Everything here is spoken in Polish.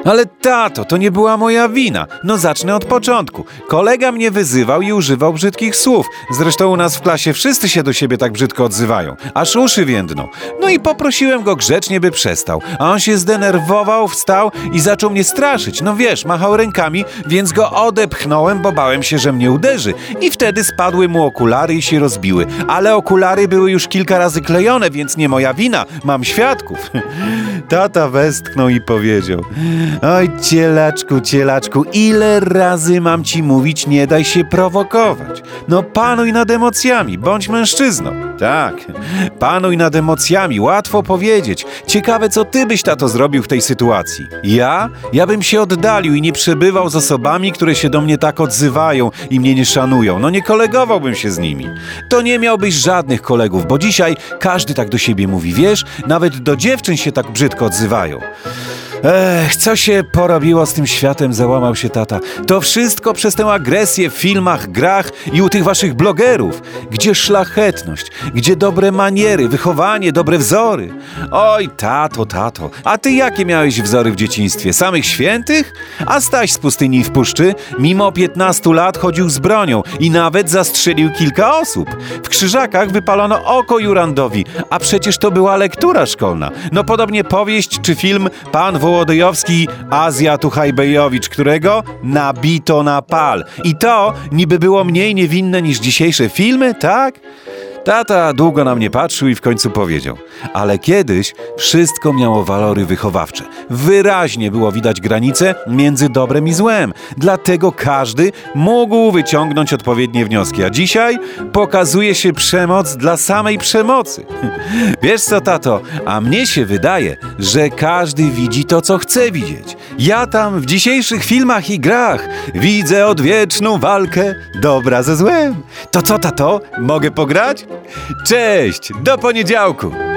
Ale tato, to nie była moja wina. No zacznę od początku. Kolega mnie wyzywał i używał brzydkich słów. Zresztą u nas w klasie wszyscy się do siebie tak brzydko odzywają. Aż uszy więdną. No i poprosiłem go grzecznie, by przestał. A on się zdenerwował, wstał i zaczął mnie straszyć. No wiesz, machał rękami, więc go odepchnąłem, bo bałem się, że mnie uderzy. I wtedy spadły mu okulary i się rozbiły. Ale okulary były już kilka razy klejone, więc nie moja wina. Mam świadków. Tata westchnął i powiedział: oj, cielaczku, ile razy mam ci mówić, nie daj się prowokować. No panuj nad emocjami, bądź mężczyzną. Tak, panuj nad emocjami, łatwo powiedzieć. Ciekawe, co ty byś, tato, zrobił w tej sytuacji. Ja bym się oddalił i nie przebywał z osobami, które się do mnie tak odzywają i mnie nie szanują. No nie kolegowałbym się z nimi. To nie miałbyś żadnych kolegów, bo dzisiaj każdy tak do siebie mówi, wiesz? Nawet do dziewczyn się tak brzydko odzywają. Co się porobiło z tym światem, załamał się tata. To wszystko przez tę agresję w filmach, grach i u tych waszych blogerów. Gdzie szlachetność? Gdzie dobre maniery, wychowanie, dobre wzory? Oj, tato, a ty jakie miałeś wzory w dzieciństwie? Samych świętych? A Staś z Pustyni w Puszczy mimo 15 lat chodził z bronią i nawet zastrzelił kilka osób. W Krzyżakach wypalono oko Jurandowi, a przecież to była lektura szkolna. No podobnie powieść czy film Pan Wołodyjowski, Azja Tuchajbejowicz, którego nabito na pal. I to niby było mniej niewinne niż dzisiejsze filmy, tak? Tata długo na mnie patrzył i w końcu powiedział: ale kiedyś wszystko miało walory wychowawcze. Wyraźnie było widać granice między dobrem i złem. Dlatego każdy mógł wyciągnąć odpowiednie wnioski. A dzisiaj pokazuje się przemoc dla samej przemocy. Wiesz co, tato? A mnie się wydaje, że każdy widzi to, co chce widzieć. Ja tam w dzisiejszych filmach i grach widzę odwieczną walkę dobra ze złem. To co, tato? Mogę pograć? Cześć, do poniedziałku!